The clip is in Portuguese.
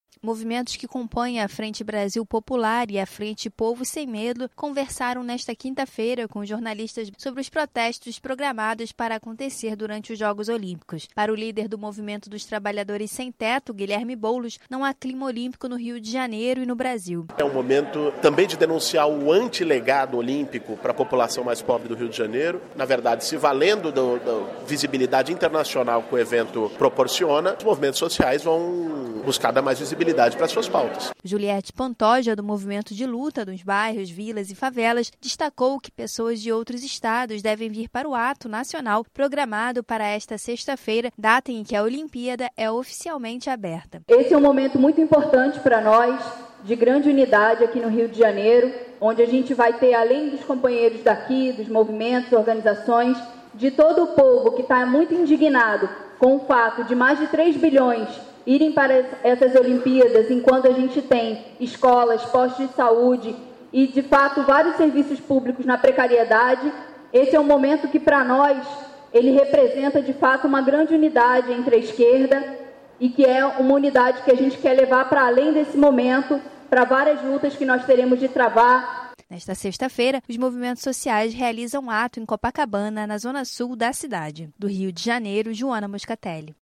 Movimentos que compõem a Frente Brasil Popular e a Frente Povo Sem Medo conversaram nesta quinta-feira com jornalistas sobre os protestos programados para acontecer durante os Jogos Olímpicos. Para o líder do Movimento dos Trabalhadores Sem Teto, Guilherme Boulos, não há clima olímpico no Rio de Janeiro e no Brasil. É um momento também de denunciar o antilegado olímpico para a população mais pobre do Rio de Janeiro. Na verdade, se valendo da visibilidade internacional que o evento proporciona, os movimentos sociais vão buscar dar mais visibilidade para suas pautas. Juliette Pantoja, do Movimento de Luta dos Bairros, Vilas e Favelas, destacou que pessoas de outros estados devem vir para o ato nacional programado para esta sexta-feira, data em que a Olimpíada é oficialmente aberta. Esse é um momento muito importante para nós, de grande unidade aqui no Rio de Janeiro, onde a gente vai ter, além dos companheiros daqui, dos movimentos, organizações, de todo o povo que está muito indignado com o fato de mais de 3 bilhões irem para essas Olimpíadas, enquanto a gente tem escolas, postos de saúde e, de fato, vários serviços públicos na precariedade. Esse é um momento que, para nós, ele representa, de fato, uma grande unidade entre a esquerda e que é uma unidade que a gente quer levar para além desse momento, para várias lutas que nós teremos de travar. Nesta sexta-feira, os movimentos sociais realizam um ato em Copacabana, na zona sul da cidade. Do Rio de Janeiro, Joana Moscatelli.